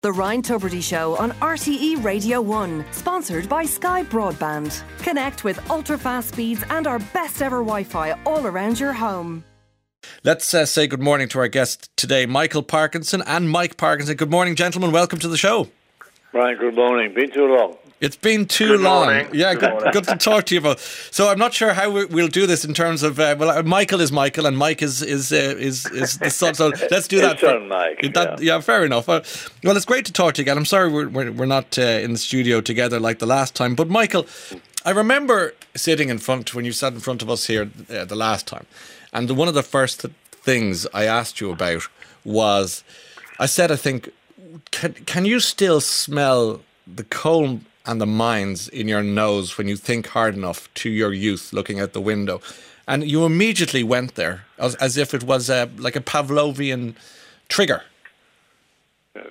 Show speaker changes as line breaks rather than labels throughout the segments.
The Ryan Tubridy Show on RTE Radio 1, sponsored by Sky Broadband. Connect with ultra-fast speeds and our best ever Wi-Fi all around your home.
Let's say good morning to our guest today, Michael Parkinson and Mike Parkinson. Good morning, gentlemen. Welcome to the show.
Ryan, good morning. Been too long.
It's been too
Good
long.
morning.
Yeah, good to talk to you both. So I'm not sure how we'll do this in terms of Michael is Michael and Mike is the son. So let's do that.
His son, Mike.
Yeah, fair enough. Well, it's great to talk to you again. I'm sorry we're not in the studio together like the last time. But Michael, I remember sitting in front when you sat in front of us here the last time, and one of the first things I asked you about was, I think, can you still smell the coal and the mines in your nose when you think hard enough to your youth looking out the window? And you immediately went there as if it was like a Pavlovian trigger.
Yes.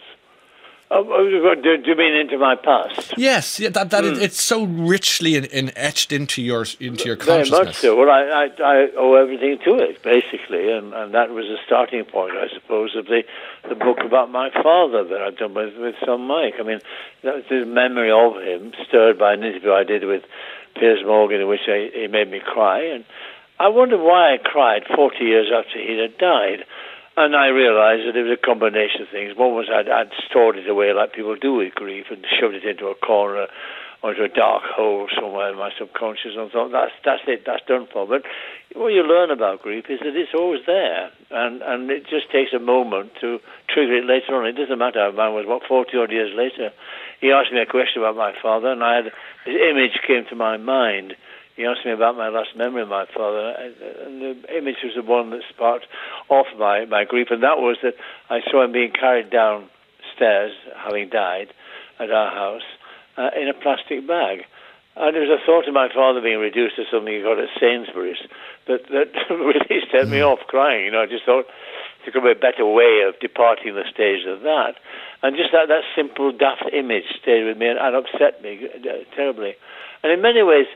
Do you mean into my past?
Yes, it's so richly etched into your consciousness.
Very much so. Well, I owe everything to it, basically, and that was the starting point, I suppose, of the book about my father that I'd done with son Mike. I mean, that was the memory of him, stirred by an interview I did with Piers Morgan, in which he made me cry, and I wondered why I cried 40 years after he had died. And I realised that it was a combination of things. One was I'd stored it away like people do with grief and shoved it into a corner or into a dark hole somewhere in my subconscious and thought, that's it, that's done for. But what you learn about grief is that it's always there. And it just takes a moment to trigger it later on. It doesn't matter if mine was, 40-odd years later. He asked me a question about my father, and his image came to my mind. He asked me about my last memory of my father, and the image was the one that sparked off my grief, and that was that I saw him being carried downstairs, having died, at our house, in a plastic bag. And there was a thought of my father being reduced to something he got at Sainsbury's that really set me off crying. I just thought there could be a better way of departing the stage than that. And just that simple, daft image stayed with me and upset me terribly. And in many ways,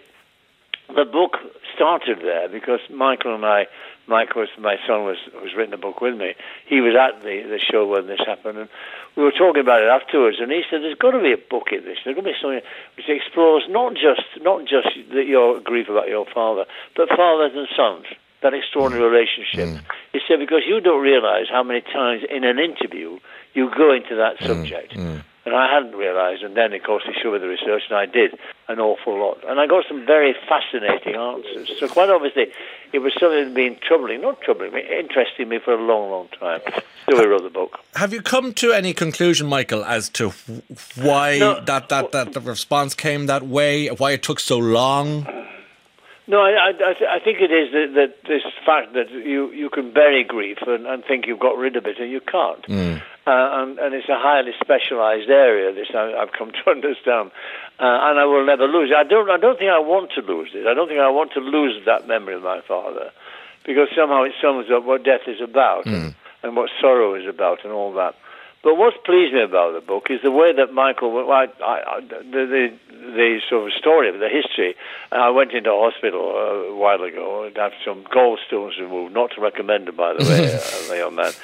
the book started there because Mike was my son, who's written the book with me. He was at the show when this happened, and we were talking about it afterwards. And he said, "There's got to be a book in this. There's got to be something which explores not just your grief about your father, but fathers and sons, that extraordinary relationship." He said, "Because you don't realise how many times in an interview you go into that subject." And I hadn't realised, and then, of course, he showed me the research, and I did an awful lot. And I got some very fascinating answers. So quite obviously, it was something that had been interesting me for a long, long time. So we wrote the book.
Have you come to any conclusion, Michael, as to why that the response came that way, why it took so long?
No, I think it is that this fact that you can bury grief and think you've got rid of it, and you can't. And it's a highly specialised area, this I've come to understand. And I will never lose it. I don't think I want to lose it. I don't think I want to lose that memory of my father, because somehow it sums up what death is about and what sorrow is about and all that. But what's pleased me about the book is the way that Michael, the sort of story of the history. I went into hospital a while ago and had some gallstones removed, not to recommend it, by the way, young man.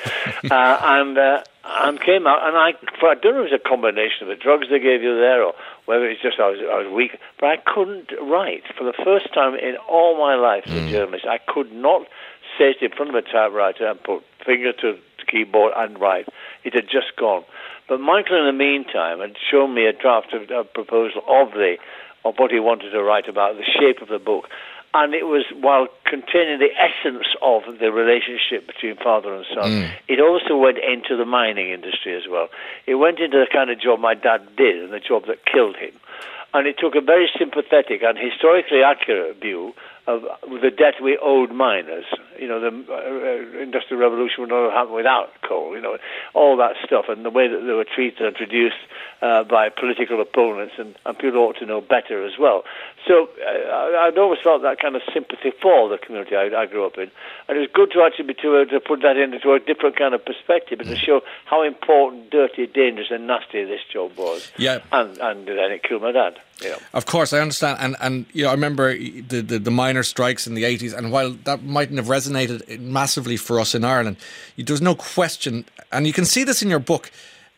And came out, and I don't know if it was a combination of the drugs they gave you there or whether it's just I was weak, but I couldn't write. For the first time in all my life as a journalist, I could not sit in front of a typewriter and put finger to keyboard and write. It had just gone. But Michael, in the meantime, had shown me a draft of a proposal of what he wanted to write about, the shape of the book. And it was, while containing the essence of the relationship between father and son, it also went into the mining industry as well. It went into the kind of job my dad did and the job that killed him. And it took a very sympathetic and historically accurate view of the debt we owed miners. The Industrial Revolution would not have happened without coal, all that stuff, and the way that they were treated and introduced by political opponents, and people ought to know better as well. So I'd always felt that kind of sympathy for the community I grew up in, and it was good to actually be to put that into a different kind of perspective and to show how important, dirty, dangerous and nasty this job was.
Yeah.
And then it killed my dad. Yeah.
Of course, I understand, and I remember the miners' strikes in the 80s, and while that mightn't have resonated massively for us in Ireland, there was no question, and you can see this in your book,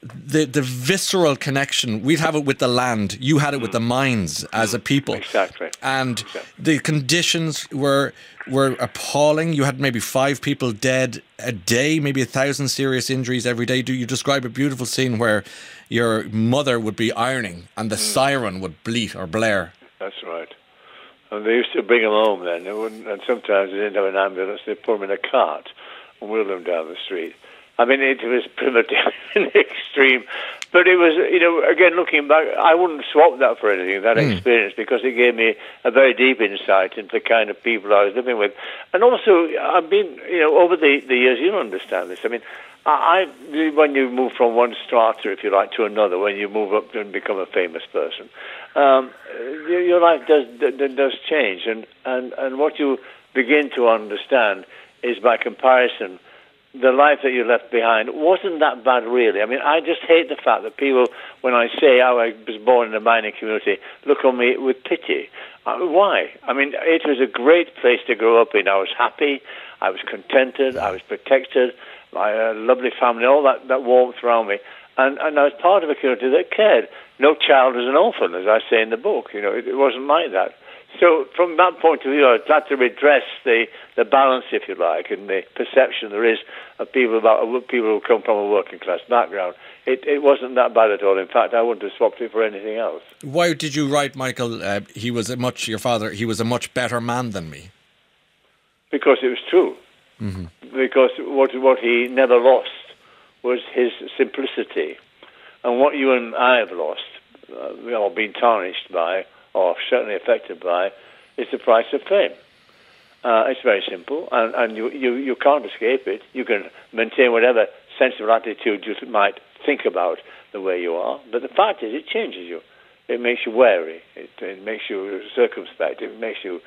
the visceral connection. We'd have it with the land. You had it with the mines as a people.
Exactly.
And the conditions were appalling. You had maybe 5 people dead a day, maybe 1,000 serious injuries every day. Do you describe a beautiful scene where your mother would be ironing and the siren would bleat or blare?
That's right. And they used to bring them home then. And sometimes they didn't have an ambulance. They'd put them in a cart and wheel them down the street. I mean, it was primitive in the extreme. But it was, again, looking back, I wouldn't swap that for anything, that experience, because it gave me a very deep insight into the kind of people I was living with. And also, I've been, over the years, you understand this. I mean, when you move from one strata, if you like, to another, when you move up and become a famous person, your life does change. And what you begin to understand is, by comparison, the life that you left behind wasn't that bad, really. I mean, I just hate the fact that people, when I say how I was born in a mining community, look on me with pity. Why? I mean, it was a great place to grow up in. I was happy, I was contented, I was protected, my lovely family, all that warmth around me. And I was part of a community that cared. No child was an orphan, as I say in the book. It wasn't like that. So from that point of view, I was glad to redress the balance, if you like, and the perception there is of people who come from a working class background. It wasn't that bad at all. In fact, I wouldn't have swapped it for anything else.
Why did you write, Michael, your father, he was a much better man than me? Because
it was true. Mm-hmm. Because what he never lost was his simplicity. And what you and I have lost, or been tarnished by, or certainly affected by, is the price of fame. It's very simple, and you can't escape it. You can maintain whatever sensible attitude you might think about the way you are, but the fact is it changes you. It makes you wary. It makes you circumspect. It makes you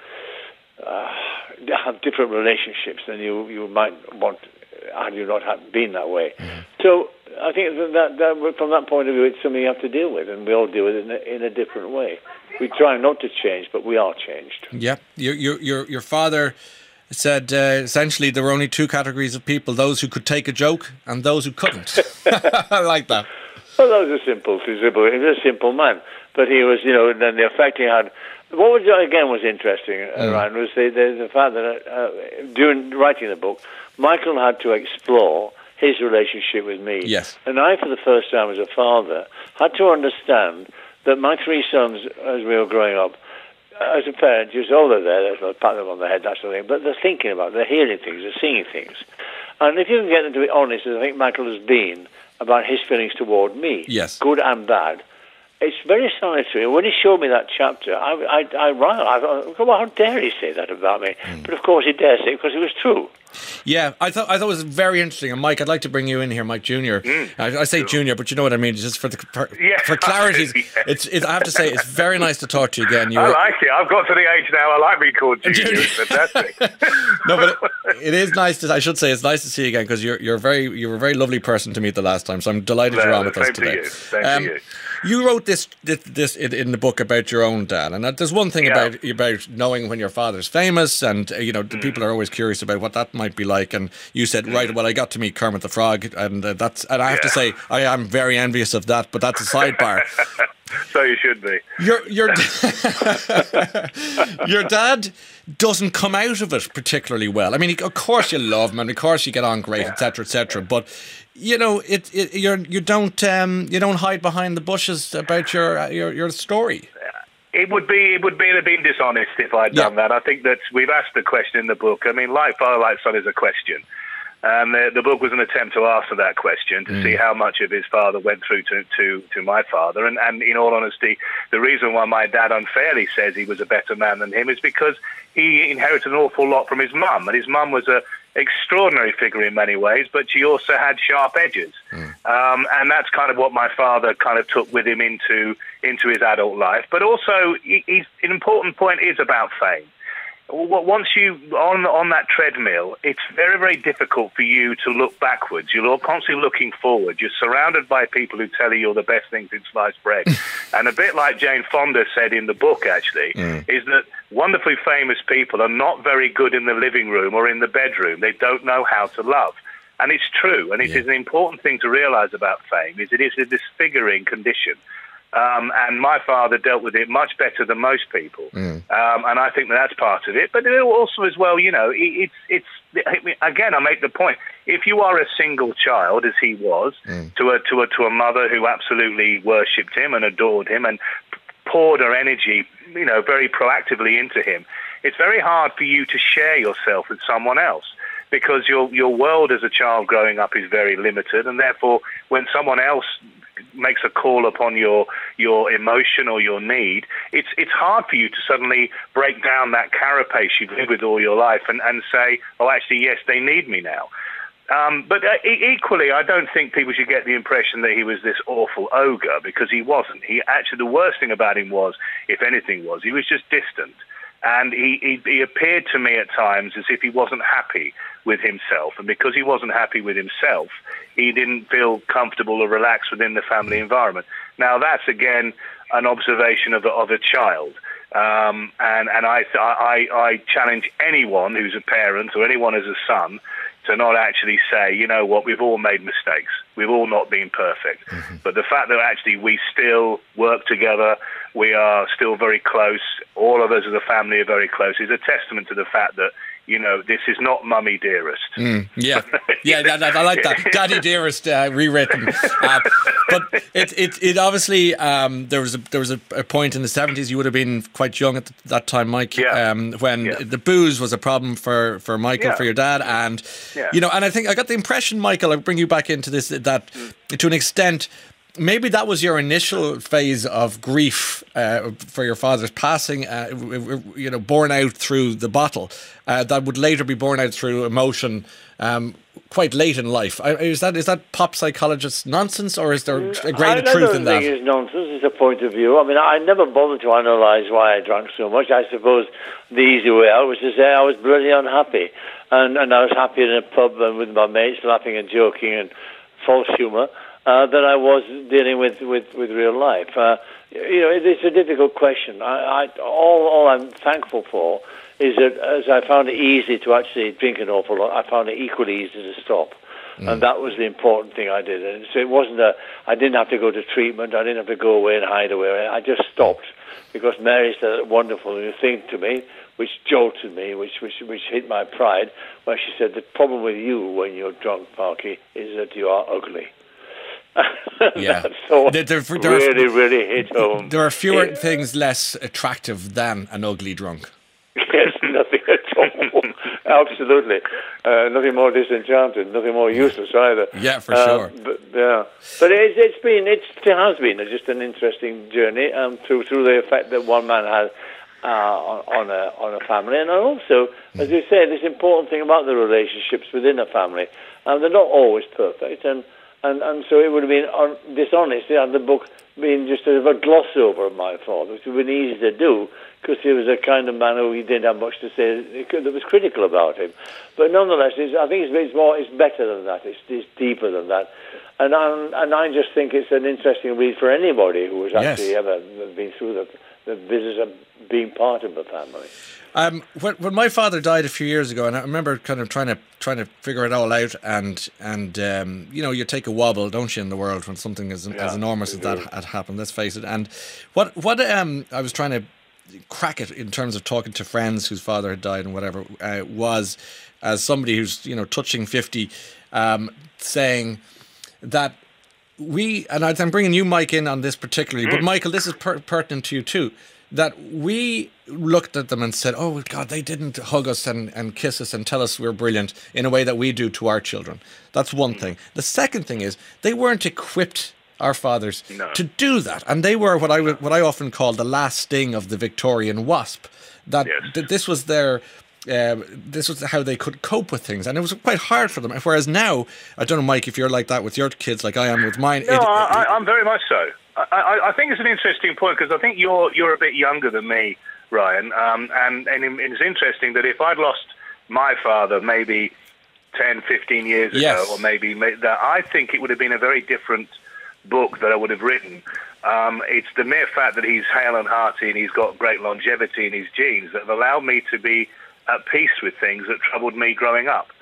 have different relationships than you might want had you not been that way. Mm-hmm. So I think that from that point of view, it's something you have to deal with, and we all deal with it in a different way. We try not to change, but we are changed.
Yeah, your father said essentially there were only 2 categories of people: those who could take a joke and those who couldn't. I like that.
Well, that was a simple. He was a simple man, but he was, and then the effect he had. What was interesting, Ryan, was the fact that during writing the book, Michael had to explore his relationship with me.
Yes.
And I, for the first time as a father, had to understand that my 3 sons, as we were growing up, as a parent, you say, they're there, they'll pat them on the head, that sort of thing, but they're thinking about it, they're hearing things, they're seeing things. And if you can get them to be honest, as I think Michael has been, about his feelings toward me,
yes,
good and bad, it's very solitary. When he showed me that chapter, I thought, well, how dare he say that about me? But of course he dare say it because it was true.
Yeah, I thought it was very interesting. And Mike, I'd like to bring you in here, Mike Junior. I say Junior, but you know what I mean. Just for clarity, I have to say it's very nice to talk to you again.
I like it. I've got to the age now. I like being called Junior. It's fantastic.
No, but it is nice to. I should say it's nice to see you again because you were a very lovely person to meet the last time. So I'm delighted you're on with us today.
Same to you.
You wrote this in the book about your own dad, and there's one thing about knowing when your father's famous, and the people are always curious about what that might be like. And you said, right, well, I got to meet Kermit the Frog, and I have to say I am very envious of that, but that's a sidebar.
So you should be.
Your dad doesn't come out of it particularly well. I mean, of course you love him, and of course you get on great, etc., but. You don't hide behind the bushes about your story.
It would have been dishonest if I'd done that. I think that we've asked the question in the book. I mean, like father, like son is a question. And the book was an attempt to answer that question, to see how much of his father went through to my father. And in all honesty, the reason why my dad unfairly says he was a better man than him is because he inherited an awful lot from his mum. And his mum was a extraordinary figure in many ways, but she also had sharp edges. And that's kind of what my father kind of took with him into his adult life. But also, an important point is about fame. Once you on that treadmill, it's very, very difficult for you to look backwards. You're constantly looking forward. You're surrounded by people who tell you you're the best thing since sliced bread. And a bit like Jane Fonda said in the book, actually, is that wonderfully famous people are not very good in the living room or in the bedroom. They don't know how to love. And it's true, and it is an important thing to realise about fame, is it is a disfiguring condition. And my father dealt with it much better than most people. And I think that's part of it. But also as well, again, I make the point, if you are a single child, as he was, to a mother who absolutely worshipped him and adored him and poured her energy, very proactively into him, it's very hard for you to share yourself with someone else, because your world as a child growing up is very limited, and therefore when someone else makes a call upon your emotion or your need, it's hard for you to suddenly break down that carapace you've lived with all your life and say, oh, actually, yes, they need me now. But equally, I don't think people should get the impression that he was this awful ogre, because he wasn't. He actually, the worst thing about him was, if anything was, he was just distant. And he appeared to me at times as if he wasn't happy with himself. And because he wasn't happy with himself, he didn't feel comfortable or relaxed within the family environment. Now, that's, again, an observation of a child. And I challenge anyone who's a parent or anyone as a son to not actually say, you know what, we've all made mistakes. We've all not been perfect. But the fact that actually we still work together, we are still very close, all of us as a family are very close, is a testament to the fact that, this is not Mummy Dearest.
Yeah, I like that. Daddy Dearest rewritten. But it obviously, there was a point in the 70s, you would have been quite young at that time, Mike, when the booze was a problem for Michael, for your dad. And, and I think I got the impression, Michael, I'll bring you back into this, that to an extent, maybe that was your initial phase of grief for your father's passing, born out through the bottle, that would later be born out through emotion quite late in life. Is that pop psychologist nonsense, or is there a grain of truth in that?
I don't think it's nonsense. It's a point of view. I mean, I never bothered to analyse why I drank so much. I suppose the easy way out was to say I was bloody unhappy. And I was happy in a pub and with my mates, laughing and joking and false humour, than I was dealing with real life. It's a difficult question. All I'm thankful for is that as I found it easy to actually drink an awful lot, I found it equally easy to stop. And that was the important thing I did. And so it wasn't I didn't have to go to treatment, I didn't have to go away and hide away. I just stopped, because Mary said a wonderful thing to me, which jolted me, which hit my pride, where she said, the problem with you when you're drunk, Parky, is that you are ugly.
Yeah,
so really hit home.
There are fewer things less attractive than an ugly drunk.
Yes, nothing at all. Absolutely, nothing more disenchanted, nothing more useless either.
Yeah, for sure.
But it has been just an interesting journey through the effect that one man has on a family, and also, as you say, this important thing about the relationships within a family, and they're not always perfect, and so it would have been dishonest to have the book being just a gloss over of my father, which would have been easy to do, because he was a kind of man who he didn't have much to say that was critical about him. But nonetheless, I think it's better than that. It's deeper than that. And I just think it's an interesting read for anybody who has actually ever been through the business of being part of a family.
When my father died a few years ago, and I remember kind of trying to figure it all out, and you take a wobble, don't you, in the world when something as enormous as that had happened. Let's face it. And what I was trying to crack it in terms of talking to friends whose father had died and whatever, was as somebody who's touching 50, saying that I'm bringing you, Mike, in on this particularly, but Michael, this is pertinent to you too, that we looked at them and said, oh God, they didn't hug us and kiss us and tell us we're brilliant in a way that we do to our children. That's one thing. The second thing is they weren't equipped, our fathers, to do that, and they were what I often call the last sting of the Victorian wasp. That this was their this was how they could cope with things, and it was quite hard for them. Whereas now, I don't know, Mike, if you're like that with your kids, like I am with mine.
No, I'm very much so. I think it's an interesting point, because I think you're a bit younger than me, Ryan, and it's interesting that if I'd lost my father maybe 10, 15 years ago, or maybe that, I think it would have been a very different book that I would have written. It's the mere fact that he's hale and hearty and he's got great longevity in his genes that have allowed me to be at peace with things that troubled me growing up.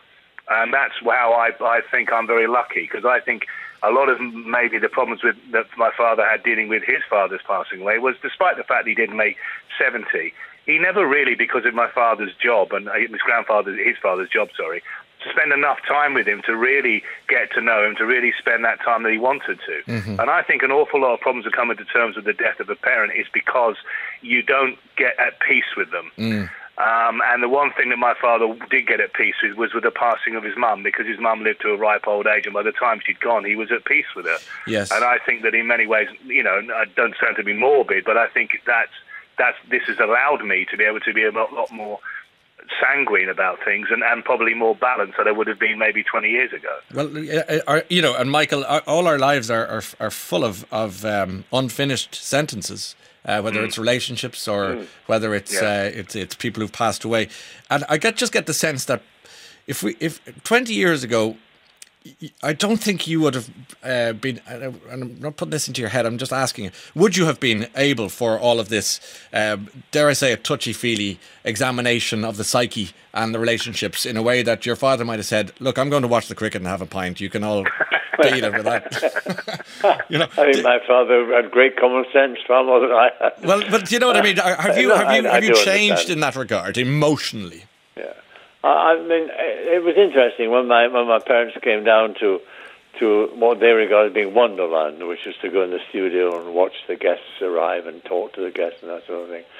And that's how I think I'm very lucky, because I think a lot of maybe the problems that my father had dealing with his father's passing away was, despite the fact he didn't make 70, he never really, because of my father's job and his father's job, to spend enough time with him to really get to know him, to really spend that time that he wanted to. Mm-hmm. And I think an awful lot of problems that come into terms with the death of a parent is because you don't get at peace with them. Mm. And the one thing that my father did get at peace with was with the passing of his mum, because his mum lived to a ripe old age, and by the time she'd gone, he was at peace with her.
Yes.
And I think that in many ways, I don't sound to be morbid, but I think this has allowed me to be able to be a lot more sanguine about things and probably more balanced than I would have been maybe 20 years ago.
Well, and Michael, all our lives are full of unfinished sentences. Whether it's relationships or whether it's people who've passed away, and I just get the sense that if 20 years ago, I don't think you would have been. And I'm not putting this into your head. I'm just asking you: would you have been able for all of this? Dare I say, a touchy-feely examination of the psyche and the relationships in a way that your father might have said, "Look, I'm going to watch the cricket and have a pint. You can all deal with that."
I think my father had great common sense, far more than I had.
Well, but you know what I mean. Have you changed
understand.
In that regard emotionally?
Yeah. I mean, it was interesting when my parents came down to what they regarded as being Wonderland, which was to go in the studio and watch the guests arrive and talk to the guests and that sort of thing.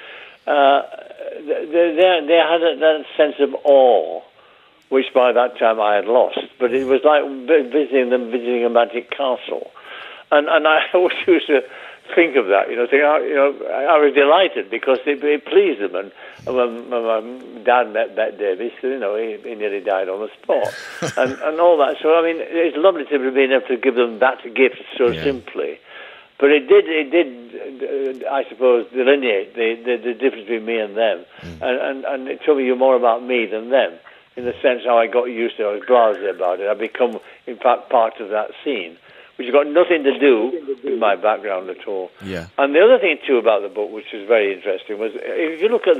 They had that sense of awe, which by that time I had lost. But it was like visiting a magic castle, and I always used to think of that, I was delighted because it pleased them. And when my dad met Bette Davis, he nearly died on the spot, and all that. So I mean, it's lovely to be able to give them that gift so simply. But it did, I suppose, delineate the difference between me and them, and it told me more about me than them, in the sense how I got used to it. I was blasé about it. I become, in fact, part of that scene, which has got nothing to do with my background at all.
Yeah.
And the other thing too about the book, which is very interesting, was if you look at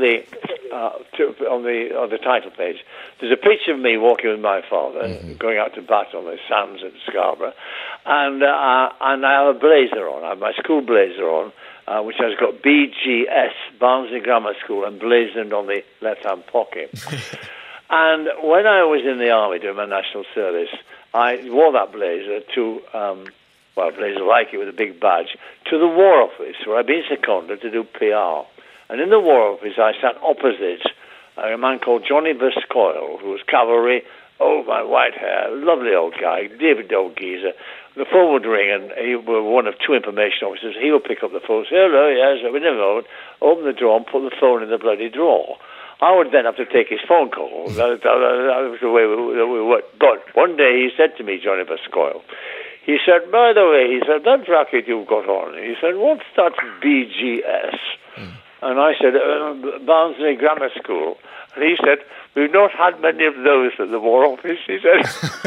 on the title page, there's a picture of me walking with my father, going out to bat on the sands at Scarborough, and I have a blazer on. I have my school blazer on, which has got BGS, Barnsley Grammar School, emblazoned on the left-hand pocket. And when I was in the army doing my national service, I wore that blazer to, a blazer like it with a big badge, to the War Office, where I'd been seconded to do PR. And in the War Office, I sat opposite a man called Johnny Buscoyle, who was cavalry, old man, white hair, lovely old guy, David old geezer. The phone would ring, and he was one of two information officers. He would pick up the phone and say, "Hello, yes, we never open the drawer and put the phone in the bloody drawer." I would then have to take his phone call. That was the way we worked. But one day he said to me, Johnny Buscoyle, he said, "By the way," he said, "that jacket you've got on," he said, "what's that BGS?" And I said, "Barnsley Grammar School." And he said, "We've not had many of those at the War Office," he said.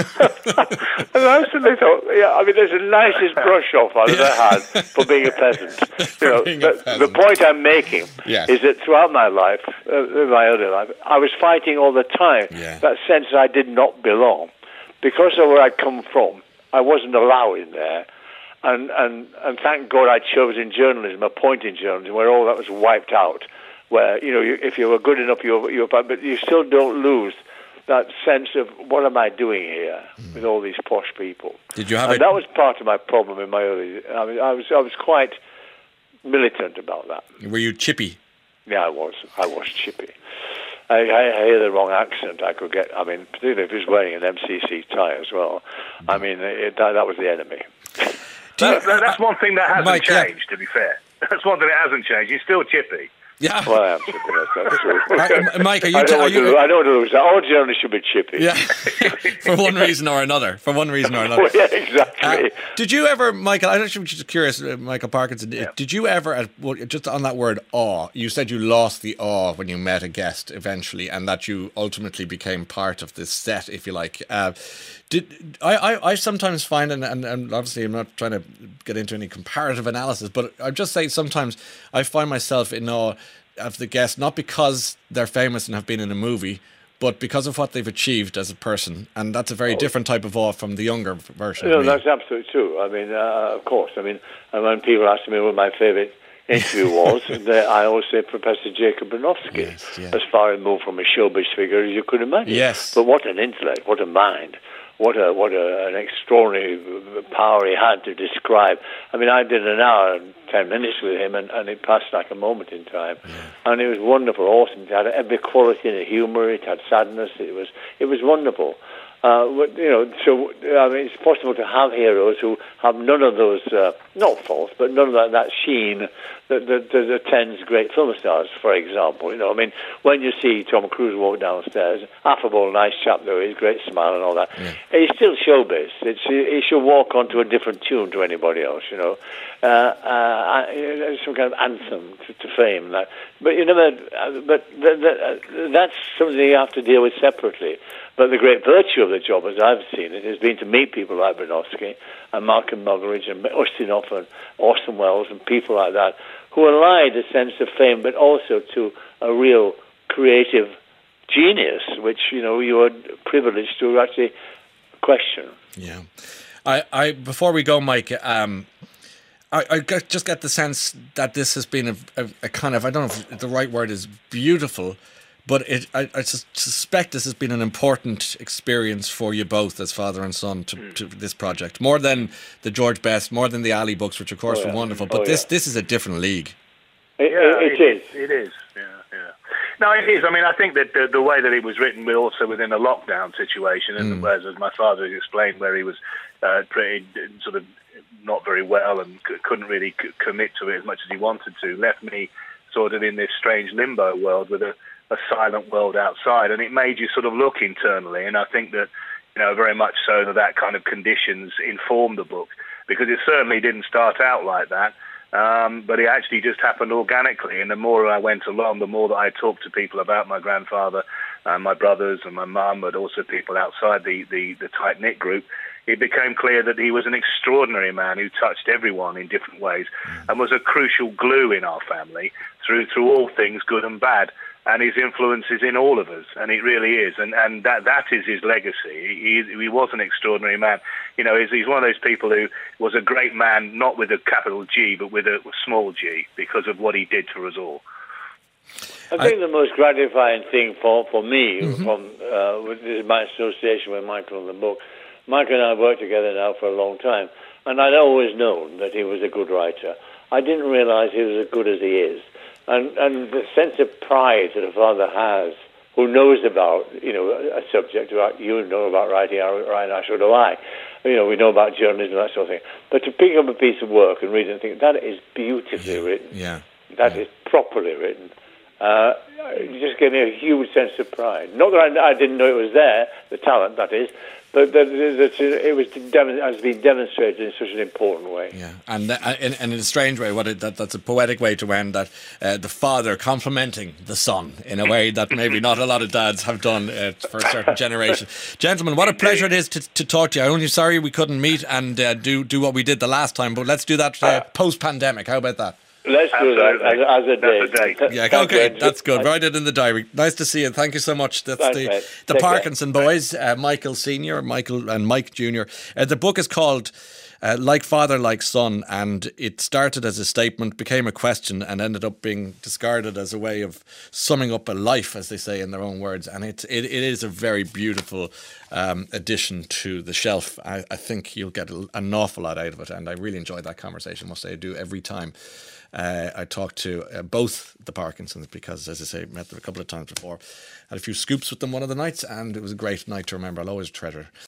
And I suddenly thought, there's the nicest brush-off I've ever had for being a peasant. The point I'm making is that throughout my life, in my early life, I was fighting all the time that sense that I did not belong. Because of where I'd come from, I wasn't allowed in there. And thank God I chose in journalism, a point in journalism, where all that was wiped out. Where, if you were good enough, but you still don't lose that sense of, what am I doing here with all these posh people?
Did you have
that was part of my problem in my early... I was quite militant about that.
Were you chippy?
Yeah, I was chippy. I hear the wrong accent I could get. Particularly if he was wearing an MCC tie as well. That was the enemy.
That's one thing that hasn't changed, to be fair. That's one thing that hasn't changed. You're still chippy.
Yeah.
Well, I am chippy. That's true.
Mike,
I don't want to lose that. All journalists should be chippy.
Yeah. For one reason or another.
Well, yeah, exactly.
Did you ever, Michael, I'm just curious, Michael Parkinson, did you ever, just on that word awe, you said you lost the awe when you met a guest eventually, and that you ultimately became part of this set, if you like. I sometimes find, and obviously I'm not trying to get into any comparative analysis, but I just say sometimes I find myself in awe of the guest, not because they're famous and have been in a movie, but because of what they've achieved as a person, and that's a very different type of awe from the younger version.
No, that's absolutely true. I mean, of course. I mean, and when people ask me what my favourite interview was, I always say Professor Jacob Bronowski, as far removed from a showbiz figure as you could imagine.
Yes.
But what an intellect, what a mind. What an extraordinary power he had to describe. I mean, I did an hour and 10 minutes with him, and it passed like a moment in time. And it was wonderful, awesome. It had every quality in the humour. It had sadness. It was wonderful. So I mean, it's possible to have heroes who have none of those, not faults, but none of that sheen that attends great film stars, for example. I mean, when you see Tom Cruise walk downstairs, affable, nice chap though, he's great smile and all that, he's still showbiz. He should walk onto a different tune to anybody else, some kind of anthem to fame. But that's something you have to deal with separately. But the great virtue of the job, as I've seen it, has been to meet people like Bronowski and Malcolm Muggeridge and Ustinov and Orson Welles and people like that, who allied a sense of fame, but also to a real creative genius, which you are privileged to actually question.
Yeah, I before we go, Mike, I just get the sense that this has been a kind of, I don't know if the right word is beautiful, but I suspect this has been an important experience for you both as father and son to this project. More than the George Best, more than the Ali books, which of course were wonderful. But this is a different league.
It is.
It is. Yeah. No, it is. I mean, I think that the way that it was written, also within a lockdown situation, and as my father has explained, where he was pretty sort of not very well and couldn't really commit to it as much as he wanted to, left me sort of in this strange limbo world with a silent world outside, and it made you sort of look internally. And I think that, very much so that kind of conditions informed the book, because it certainly didn't start out like that, but it actually just happened organically. And the more I went along, the more that I talked to people about my grandfather and my brothers and my mum, but also people outside the tight-knit group, it became clear that he was an extraordinary man who touched everyone in different ways and was a crucial glue in our family through all things good and bad. And his influence is in all of us, and it really is. And that is his legacy. He was an extraordinary man. He's one of those people who was a great man, not with a capital G, but with a small g, because of what he did for us all.
I think the most gratifying thing for me, with my association with Michael in the book, Michael and I have worked together now for a long time, and I'd always known that he was a good writer. I didn't realise he was as good as he is. And the sense of pride that a father has, who knows about, a subject, about writing, Ryan, so do I. We know about journalism and that sort of thing. But to pick up a piece of work and read it and think, that is beautifully written. That is properly written. It just gave me a huge sense of pride. Not that I didn't know it was there, the talent, that is, but that it has been demonstrated in such an important way.
Yeah, and in a strange way, that's a poetic way to end that. The father complimenting the son in a way that maybe not a lot of dads have done for a certain generation. Gentlemen, what a pleasure it is to talk to you. I'm only sorry we couldn't meet and do what we did the last time, but let's do that post-pandemic. How about that?
Let's do that as a day.
Yeah, okay, that's good. Write it in the diary. Nice to see you. Thank you so much. That's the Parkinson boys, Michael Sr., Michael and Mike Jr. The book is called Like Father, Like Son, and it started as a statement, became a question, and ended up being discarded as a way of summing up a life, as they say in their own words. And it is a very beautiful addition to the shelf. I think you'll get an awful lot out of it, and I really enjoyed that conversation. I must say, I do every time. I talked to both the Parkinsons because, as I say, met them a couple of times before. Had a few scoops with them one of the nights, and it was a great night to remember. I'll always treasure